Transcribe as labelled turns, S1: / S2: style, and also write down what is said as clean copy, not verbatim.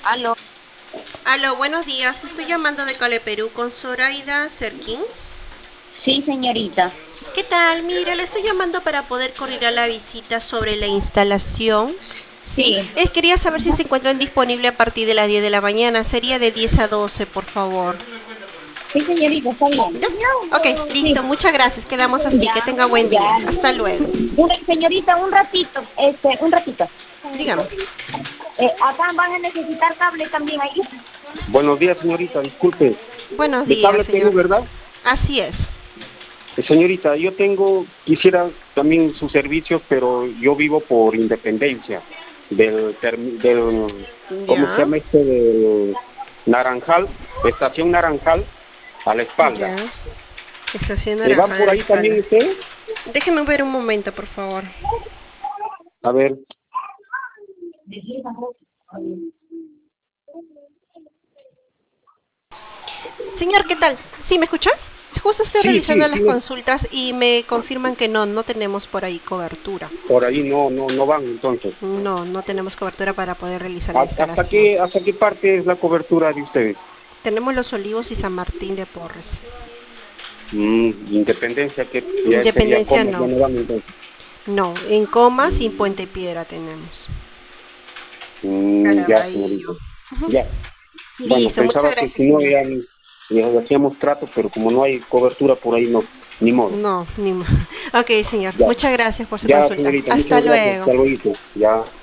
S1: Aló.
S2: Aló, buenos días. Estoy llamando de Cale Perú con Zoraida Serkin.
S1: Sí, señorita.
S2: ¿Qué tal? Mire, le estoy llamando para poder coordinar la visita sobre la instalación. ¿Sí?
S1: Sí.
S2: Quería saber si se encuentran disponibles a partir de las 10 de la mañana. Sería de 10 a 12, por favor.
S1: Sí, señorita, está bien.
S2: ¿Ya? Ok,
S1: Sí.
S2: listo. Muchas gracias. Quedamos así.
S1: Ya,
S2: Que tenga buen día.
S1: ya.
S2: Hasta luego.
S1: Señorita, un ratito, un ratito.
S2: Dígame.
S1: Acá van a necesitar cable también ahí.
S3: Buenos días, señorita. Disculpe,
S2: Buenos
S3: de
S2: días,
S3: Cable Perú,
S2: señor.
S3: ¿verdad?
S2: Así es.
S3: Señorita, quisiera también sus servicios, pero yo vivo por Independencia, ¿cómo se
S2: Ya,
S3: llama este? Del Naranjal, Estación Naranjal, a la espalda.
S2: ya. Estación
S3: ¿Van
S2: Naranja de
S3: por
S2: la
S3: ahí también
S2: espalda.
S3: ustedes?
S2: Déjeme ver un momento, por favor.
S3: A ver,
S2: Señor, ¿qué tal? ¿Sí me escucha? Justo estoy
S3: sí,
S2: realizando
S3: sí,
S2: las consultas y me confirman que no tenemos por ahí cobertura.
S3: por ahí no van entonces.
S2: No tenemos cobertura para poder realizar la
S3: ¿Hasta
S2: instalación.
S3: hasta qué parte es la cobertura de ustedes?
S2: Tenemos Los Olivos y San Martín de Porres.
S3: Independencia, que ya sería
S2: Independencia
S3: como, ya
S2: no.
S3: no van entonces.
S2: No, en Comas y en Puente Piedra tenemos.
S3: Ya, señorita.
S2: Caraballo. Ujú.
S3: Ya. Bueno,
S2: Listo, muchas
S3: pensaba que
S2: gracias,
S3: si no
S2: señor.
S3: ya hacíamos trato, pero como no hay cobertura por ahí, no, ni modo.
S2: No, ni más. Ok, señor.
S3: Ya,
S2: Muchas gracias por su
S3: ya,
S2: consulta.
S3: señorita,
S2: Hasta
S3: muchas gracias.
S2: luego.
S3: Hasta luego. Ya.